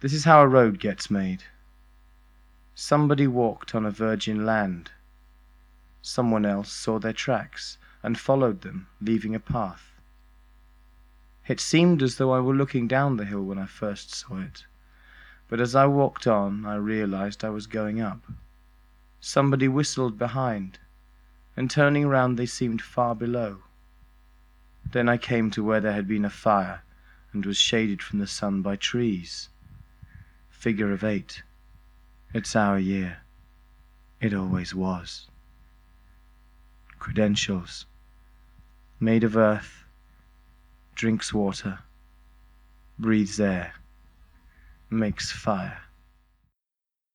This is how a road gets made. Somebody walked on a virgin land. Someone else saw their tracks and followed them, leaving a path. It seemed as though I were looking down the hill when I first saw it, but as I walked on, I realized I was going up. Somebody whistled behind, and turning round they seemed far below. Then I came to where there had been a fire, and was shaded from the sun by trees. Figure of 8. It's our year. It always was. Credentials. Made of earth, drinks water, breathes air, makes fire.